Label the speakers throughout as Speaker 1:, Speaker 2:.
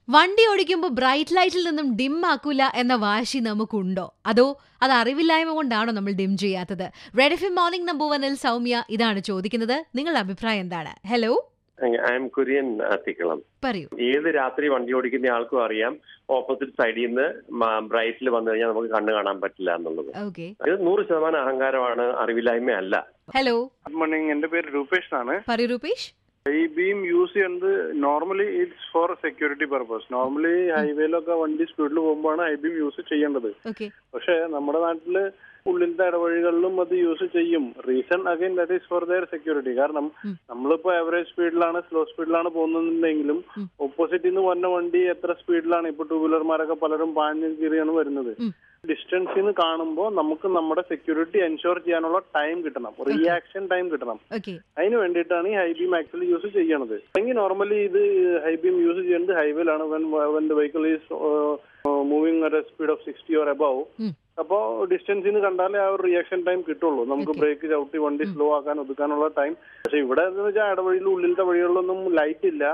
Speaker 1: വണ്ടി ഓടിക്കുമ്പോൾ ബ്രൈറ്റ് ലൈറ്റിൽ നിന്നും ഡിം ആക്കൂല എന്ന വാശി നമുക്കുണ്ടോ? അതോ അത് അറിവില്ലായ്മ കൊണ്ടാണോ നമ്മൾ ഡിം ചെയ്യാത്തത്? Red F morning number 1 Soumya ഇതാണ് ചോദിക്കുന്നത്. നിങ്ങളുടെ അഭിപ്രായം എന്താണ്? Hello,
Speaker 2: I am Kurian Athikkalam.
Speaker 1: പറയൂ.
Speaker 2: ഏത് രാത്രി വണ്ടി ഓടിക്കുന്ന ആൾക്കും അറിയാം ഓപ്പോസിറ്റ് സൈഡിൽ നിന്ന് ബ്രൈറ്റിൽ വന്നു കഴിഞ്ഞാൽ നമുക്ക് കണ്ണ് കാണാൻ പറ്റില്ല എന്നുള്ളത്. ഇത് 100% അഹങ്കാരമാണ്, അറിവില്ലായ്മ അല്ല.
Speaker 1: Hello,
Speaker 3: good morning. എന്റെ പേര് രൂപേഷ് ആണ്.
Speaker 1: പറയൂ രൂപേഷ്.
Speaker 3: ഈ ബീം യൂസ് ചെയ്യുന്നത് normally it's for security purpose. Normally ഹൈവേയിലൊക്കെ വണ്ടി സ്പീഡിൽ പോകുമ്പോഴാണ് ഐ ബീം യൂസ് ചെയ്യേണ്ടത്. പക്ഷെ നമ്മുടെ നാട്ടില് ഉള്ളിലത്തെ ഇടവഴികളിലും അത് യൂസ് ചെയ്യും. Reason again that is for their security. കാരണം നമ്മളിപ്പോ ആവറേജ് സ്പീഡിലാണ്, സ്ലോ സ്പീഡിലാണ് പോകുന്നുണ്ടെങ്കിലും ഓപ്പോസിറ്റിൽ നിന്ന് വന്ന വണ്ടി എത്ര സ്പീഡിലാണ്, ഇപ്പൊ ടൂ വീലർമാരൊക്കെ പലരും പാഞ്ഞു കീറിയാണ് വരുന്നത്. ഡിസ്റ്റൻസിൽ നിന്ന് കാണുമ്പോൾ നമുക്ക് നമ്മുടെ സെക്യൂരിറ്റി എൻഷുർ ചെയ്യാനുള്ള ടൈം കിട്ടണം, റിയാക്ഷൻ ടൈം കിട്ടണം. അതിന് വേണ്ടിയിട്ടാണ് ഈ ഹൈ ബീം ആക്ച്വലി യൂസ് ചെയ്യണത്. അല്ലെങ്കിൽ നോർമലി ഇത് ഹൈ ബീം യൂസ് ചെയ്യുന്നത് ഹൈവേയിലാണ്. When the vehicle is moving at a speed of 60 or above. അപ്പോ ഡിസ്റ്റൻസിൽ നിന്ന് കണ്ടാലേ ആ ഒരു റിയാക്ഷൻ ടൈം കിട്ടുള്ളൂ. നമുക്ക് ബ്രേക്ക് ചവിട്ടി വണ്ടി സ്ലോ ആക്കാൻ ഒതുക്കാനുള്ള ടൈം. പക്ഷെ ഇവിടെ എന്ന് വെച്ചാൽ ഇടവഴിയിൽ ഉള്ളിലത്തെ വഴികളിലൊന്നും ലൈറ്റ് ഇല്ല,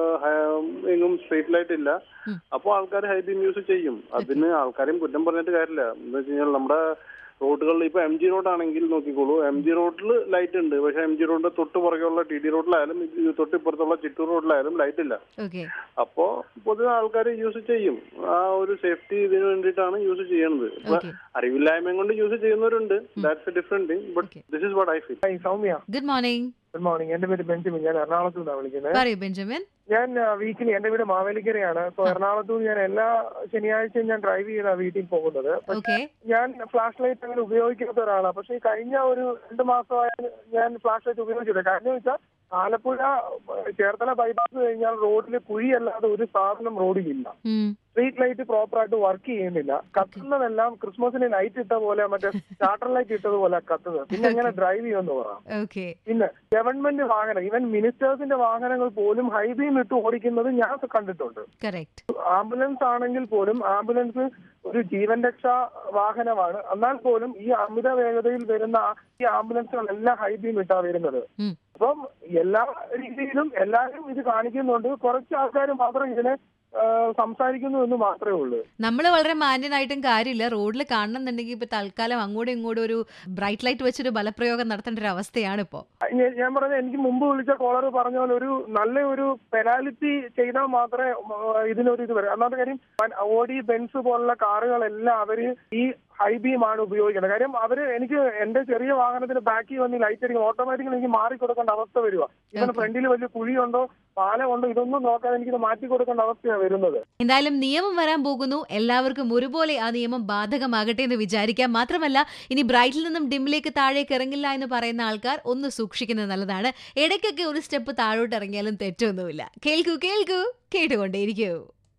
Speaker 3: എങ്ങും സ്ട്രീറ്റ് ലൈറ്റ് ഇല്ല. അപ്പോൾ ആൾക്കാർ ഹൈ ബീം യൂസ് ചെയ്യും. അതിന് ആൾക്കാരെയും കുറ്റം പറഞ്ഞിട്ട് കാര്യമില്ല. എന്ന് വെച്ച് കഴിഞ്ഞാൽ നമ്മുടെ റോഡുകളിൽ ഇപ്പൊ MG റോഡ് ആണെങ്കിൽ നോക്കിക്കോളൂ, MG റോഡിൽ ലൈറ്റ് ഉണ്ട്. പക്ഷെ MG റോഡിന്റെ തൊട്ട് പുറകെയുള്ള TD റോഡിലായാലും തൊട്ടിപ്പുറത്തുള്ള ചിറ്റൂർ റോഡിലായാലും ലൈറ്റ് ഇല്ല. അപ്പോ പൊതുവെ ആൾക്കാർ യൂസ് ചെയ്യും. ആ ഒരു സേഫ്റ്റി ഇതിന് വേണ്ടിയിട്ടാണ് യൂസ് ചെയ്യുന്നത്. അറിവില്ലായ്മ കൊണ്ട് യൂസ് ചെയ്യുന്നവരുണ്ട്. That's a different thing. But this is what I feel.
Speaker 4: Soumya,
Speaker 1: good morning.
Speaker 4: Good morning. എന്റെ പേര് ബെഞ്ചമിൻ. ഞാൻ എറണാകുളത്ത് നിന്നാണ് വിളിക്കുന്നത്.
Speaker 1: ബെഞ്ചമിൻ,
Speaker 4: ഞാൻ വീക്കിലി, എന്റെ വീട് മാവേലിക്കരയാണ്. അപ്പൊ എറണാകുളത്ത് ഞാൻ എല്ലാ ശനിയാഴ്ചയും ഞാൻ ഡ്രൈവ് ചെയ്താണ് വീട്ടിൽ പോകുന്നത്. ഞാൻ ഫ്ലാഷ് ലൈറ്റ് അങ്ങനെ ഉപയോഗിക്കാത്ത ഒരാളാണ്. പക്ഷെ കഴിഞ്ഞ ഒരു 2 മാസമായി ഞാൻ ഫ്ലാഷ് ലൈറ്റ് ഉപയോഗിച്ചില്ല. കാരണം വെച്ചാൽ ആലപ്പുഴ ചേർത്തല ബൈപ്പാസ് കഴിഞ്ഞാൽ റോഡിൽ കുഴിയല്ലാതെ ഒരു സാധനം റോഡിലില്ല. സ്ട്രീറ്റ് ലൈറ്റ് പ്രോപ്പറായിട്ട് വർക്ക് ചെയ്യുന്നില്ല. കത്തുന്നതെല്ലാം ക്രിസ്മസിന് ലൈറ്റ് ഇട്ട പോലെ, മറ്റേ സ്റ്റാർട്ടർ ലൈറ്റ് ഇട്ടതുപോലെ കത്തുന്നത്. പിന്നെ എങ്ങനെ ഡ്രൈവ് ചെയ്യുമെന്ന് പറയാം. പിന്നെ ഗവൺമെന്റ് വാഹനം, ഈവൻ മിനിസ്റ്റേഴ്സിന്റെ വാഹനങ്ങൾ പോലും ഹൈ ബീം ഇട്ട് ഓടിക്കുന്നത് ഞാൻ കണ്ടിട്ടുണ്ട്. ആംബുലൻസ് ആണെങ്കിൽ പോലും ആംബുലൻസ് ഒരു ജീവൻ രക്ഷാ വാഹനമാണ്. എന്നാൽ പോലും ഈ അമിത വേഗതയിൽ വരുന്ന ഈ ആംബുലൻസുകളെല്ലാം ഹൈ ബീം ഇട്ടാ വരുന്നത്. അപ്പം എല്ലാ രീതിയിലും എല്ലാവരും ഇത് കാണിക്കുന്നുണ്ട്. കുറച്ച് ആൾക്കാർ മാത്രം ഇതിനെ സംസാരിക്കുന്നു എന്ന് മാത്രമേ ഉള്ളൂ.
Speaker 1: നമ്മൾ വളരെ മാന്യനായിട്ടും കാര്യമില്ല. റോഡിൽ കാണണമെന്നുണ്ടെങ്കിൽ ഇപ്പൊ തൽക്കാലം അങ്ങോട്ടും ഇങ്ങോട്ടും ഒരു ബ്രൈറ്റ് ലൈറ്റ് വെച്ചൊരു ബലപ്രയോഗം നടത്തേണ്ട ഒരു അവസ്ഥയാണ് ഇപ്പോ.
Speaker 4: ഞാൻ പറഞ്ഞ, എനിക്ക് മുമ്പ് വിളിച്ച കോളർ പറഞ്ഞ പോലെ ഒരു നല്ല ഒരു പെനാലിറ്റി ചെയ്താൽ മാത്രമേ ഇതിനൊരു ഇത് വരും. ഒന്നാമത്തെ കാര്യം, ഓഡി ബെൻസ് പോലുള്ള കാറുകളെല്ലാം അവര് ഈ ഹൈ ബീം ആണ് ഉപയോഗിക്കുന്നത്. കാര്യം അവര്, എനിക്ക് എന്റെ ചെറിയ വാഹനത്തിന് ബാക്കിൽ വന്ന് ലൈറ്റ് അടിക്കും, ഓട്ടോമാറ്റിക്കലി എനിക്ക് മാറി കൊടുക്കേണ്ട അവസ്ഥ വരുക. ഇതിന് ഫ്രണ്ടിൽ വലിയ കുഴിയുണ്ടോ പാലമുണ്ടോ ഇതൊന്നും നോക്കാതെ എനിക്കിത് മാറ്റി കൊടുക്കേണ്ട അവസ്ഥയാണ് വരുന്നത്.
Speaker 1: എന്തായാലും നിയമം വരാൻ പോകുന്നു. എല്ലാവർക്കും ഒരുപോലെ ആ നിയമം ബാധകമാകട്ടെ എന്ന് വിചാരിക്കാം. മാത്രമല്ല, ഇനി ബ്രൈറ്റിൽ നിന്നും ഡിമ്മിലേക്ക് താഴേക്ക് ഇറങ്ങില്ല എന്ന് പറയുന്ന ആൾക്കാർ ഒന്ന് സൂക്ഷിക്കുന്നത് നല്ലതാണ്. ഇടയ്ക്കൊക്കെ ഒരു സ്റ്റെപ്പ് താഴോട്ട് ഇറങ്ങിയാലും തെറ്റൊന്നുമില്ല. കേൾക്കൂ കേട്ടുകൊണ്ടേയിരിക്കൂ.